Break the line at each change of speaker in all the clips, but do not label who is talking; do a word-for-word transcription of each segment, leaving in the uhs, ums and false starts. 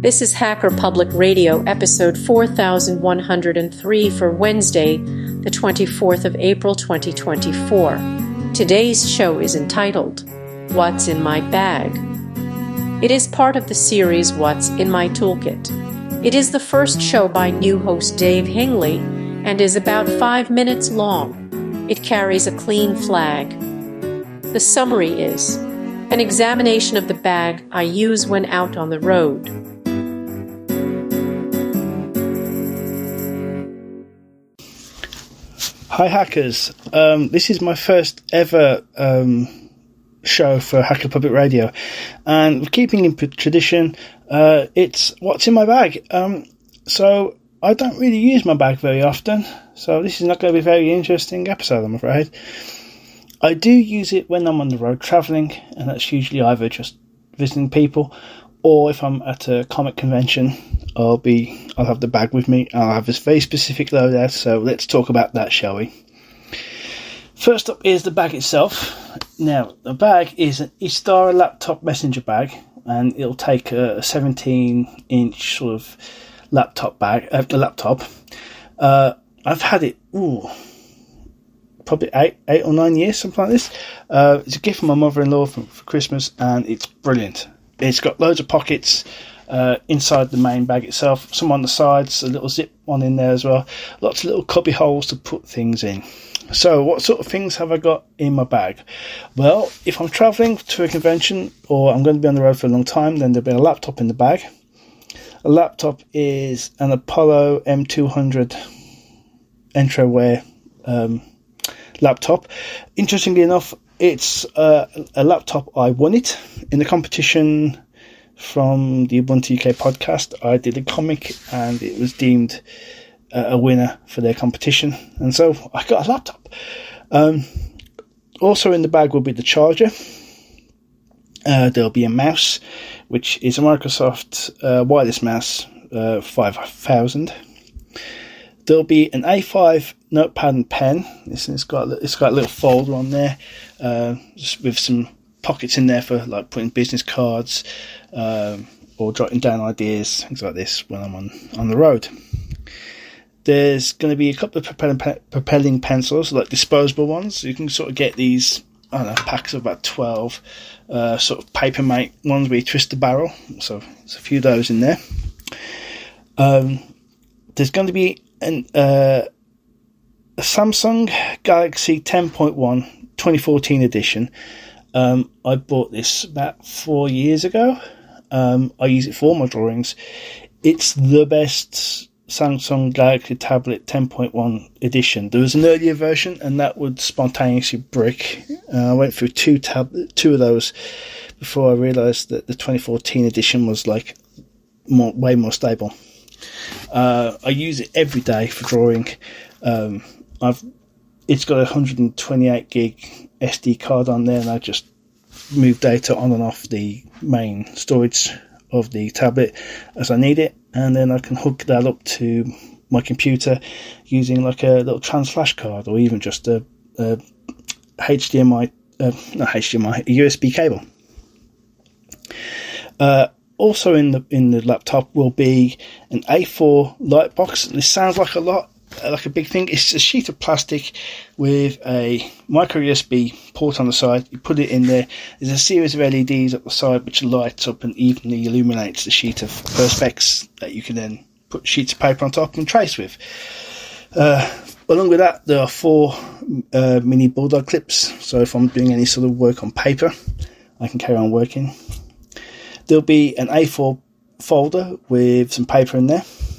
This is Hacker Public Radio, episode four thousand one hundred three for Wednesday, the twenty-fourth of April, twenty twenty-four. Today's show is entitled, What's in My Bag? It is part of the series What's in My Toolkit. It is the first show by new host Dave Hingley and is about five minutes long. It carries a clean flag. The summary is, an examination of the bag I use when out on the road.
Hi hackers, um, this is my first ever um, show for Hacker Public Radio, and keeping in tradition, uh, it's what's in my bag. Um, so I don't really use my bag very often, so this is not going to be a very interesting episode, I'm afraid. I do use it when I'm on the road travelling, and that's usually either just visiting people, or if I'm at a comic convention, I'll be, I'll have the bag with me. I'll have this very specific loadout, so let's talk about that, shall we? First up is the bag itself. Now, the bag is an Istara laptop messenger bag, and it'll take a seventeen inch sort of laptop bag, uh, the laptop. Uh, I've had it, ooh, probably eight, eight or nine years, something like this. Uh, it's a gift from my mother-in-law for, for Christmas, and it's brilliant. It's got loads of pockets uh, inside the main bag itself, some on the sides, a little zip one in there as well, lots of little cubby holes to put things in. So what sort of things have I got in my bag? Well, if I'm travelling to a convention or I'm going to be on the road for a long time, then there'll be a laptop in the bag. A laptop is an Apollo M two hundred Entroware um, laptop. Interestingly enough, it's uh, a laptop. I won it in the competition from the Ubuntu U K podcast. I did a comic and it was deemed uh, a winner for their competition, and so I got a laptop. Um, also in the bag will be the charger. Uh, there'll be a mouse, which is a Microsoft uh, wireless mouse uh, five thousand. There'll be an A five notepad and pen. It's, it's got it's got a little folder on there, uh, just with some pockets in there for like putting business cards um, or jotting down ideas, things like this when I'm on, on the road. There's going to be a couple of propelling, propelling pencils, like disposable ones. You can sort of get these, I don't know, packs of about twelve, uh, sort of Papermate ones where you twist the barrel. So there's a few of those in there. Um, there's going to be an, uh, a Samsung Galaxy ten point one twenty fourteen edition. Um, I bought this about four years ago. Um, I use it for all my drawings. It's the best Samsung Galaxy tablet ten point one edition. There was an earlier version, and that would spontaneously brick. Uh, I went through two tab- two of those before I realised that the twenty fourteen edition was like more, way more stable. Uh, I use it every day for drawing. Um, I've it's got a one hundred twenty-eight gig S D card on there, and I just move data on and off the main storage of the tablet as I need it, and then I can hook that up to my computer using like a little trans flash card, or even just a, a H D M I, uh, not H D M I, a U S B cable. Uh, also in the in the laptop will be an A four light box. This sounds like a lot, like a big thing. It's a sheet of plastic with a micro U S B port on the side. You put it in there. There's a series of L E Ds at the side which lights up and evenly illuminates the sheet of Perspex that you can then put sheets of paper on top and trace with. Uh, along with that, there are four uh, mini bulldog clips. So if I'm doing any sort of work on paper, I can carry on working. There'll be an A four folder with some paper in there.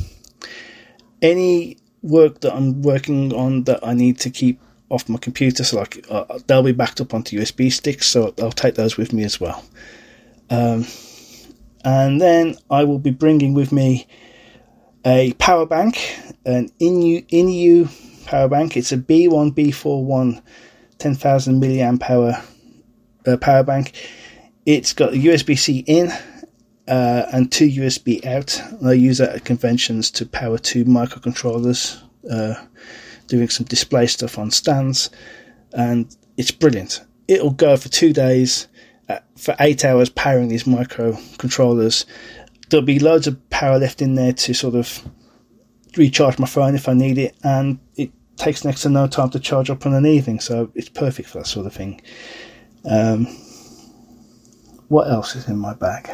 Any work that I'm working on that I need to keep off my computer, so like uh, they'll be backed up onto U S B sticks, so I'll take those with me as well. Um, and then I will be bringing with me a power bank, an Inu, Inu power bank. It's a B one B forty-one ten thousand milliamp hour uh, power bank. It's got a U S B-C in uh, and two U S B out. I use that at conventions to power two microcontrollers, uh, doing some display stuff on stands, and it's brilliant. It'll go for two days uh, for eight hours powering these microcontrollers. there'll be loads of power left in there to sort of recharge my phone if I need it, and it takes next to no time to charge up on an evening, so it's perfect for that sort of thing. Um, what else is in my bag?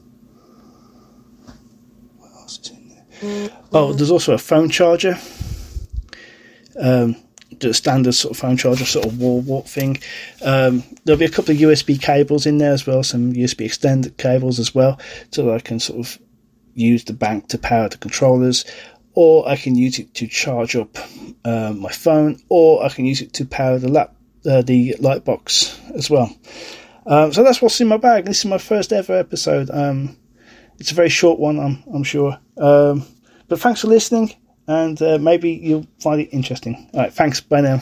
What else is in there? Oh, there's also a phone charger. Um, the standard sort of phone charger, sort of wall wart thing. Um, there'll be a couple of U S B cables in there as well, some U S B extended cables as well, so that I can sort of use the bank to power the controllers, or I can use it to charge up uh, my phone, or I can use it to power the lap, uh, the light box as well. Um, so that's what's in my bag. This is my first ever episode. Um, it's a very short one, I'm, I'm sure. Um, but thanks for listening, and uh, maybe you'll find it interesting. All right, thanks. Bye now.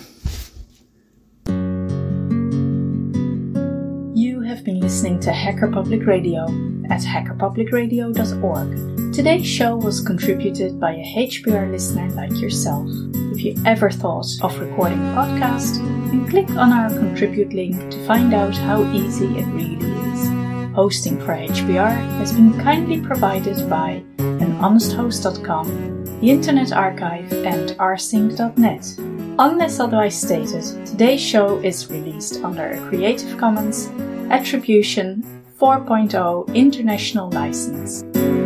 You have been listening to Hacker Public Radio at hacker public radio dot org. Today's show was contributed by a H P R listener like yourself. If you ever thought of recording a podcast, then click on our contribute link to find out how easy it really is. Hosting for H P R has been kindly provided by an honest host dot com, the Internet Archive, and rsync dot net. Unless otherwise stated, today's show is released under a Creative Commons Attribution four point oh International License.